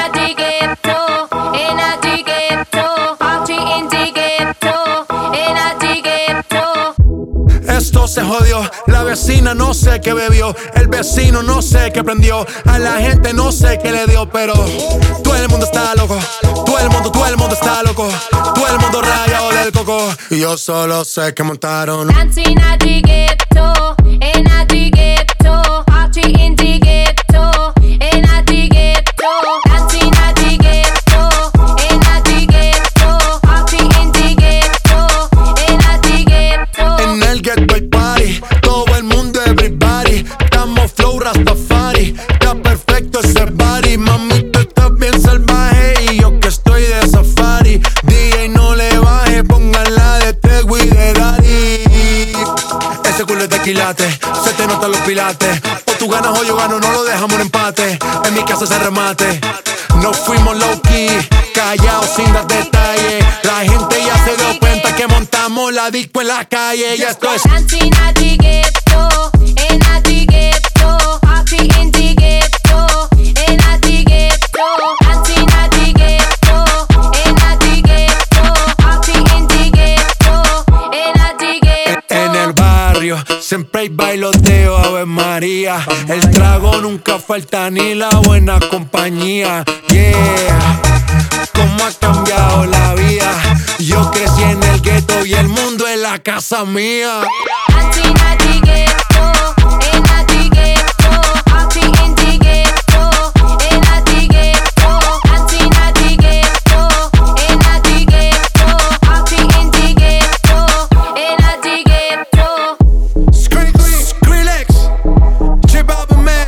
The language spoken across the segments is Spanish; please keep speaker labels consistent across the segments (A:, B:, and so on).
A: Esto se jodió, la vecina no sé qué bebió, el vecino no sé qué prendió, a la gente no sé qué le dio, pero todo el mundo está loco, todo el mundo está loco, todo el mundo rayado del coco, y yo solo sé que montaron
B: Dancing at the ghetto, and at the ghetto, party in the ghetto, and at the ghetto, dancing at the ghetto, and at the ghetto, party in the ghetto, and at the ghetto.
A: en el ghetto hay party, todo el mundo everybody, estamos flow Rastafari, está perfecto ese body, mami tú estás bien salvaje y yo que estoy de safari, DJ no le baje, pónganla de Tego y de Daddy. Ese culo es de quilate, se te notan los pilates, o tú ganas o yo gano, no lo dejamos en empate, en mi casa se remate, nos fuimos low key, callados sin dar detalles, la gente ya se dio cuenta que montamos la disco en la calle, ya esto es
B: Dancing at the ghetto, and at the ghetto, party in the ghetto, and at the ghetto, dancing at the ghetto, and at the ghetto, party in the ghetto, and at the ghetto.
A: en el barrio, siempre hay bailoteo, Ave María, el trago nunca falta ni la buena compañía, yeah, cómo ha cambiado la vida, yo crecí en el gueto y el mundo es la casa mía.
B: Dancing at the ghetto, and at the ghetto, party in the ghetto, and at the ghetto, dancing at the ghetto, and at the ghetto, party in the ghetto, and at the ghetto.
A: Skrillex, J Balvin, man,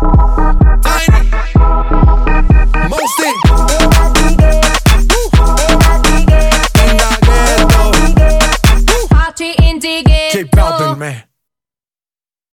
A: Tiny, Mosty,
B: Party in the
A: J
B: ghetto.
A: Balvin, man.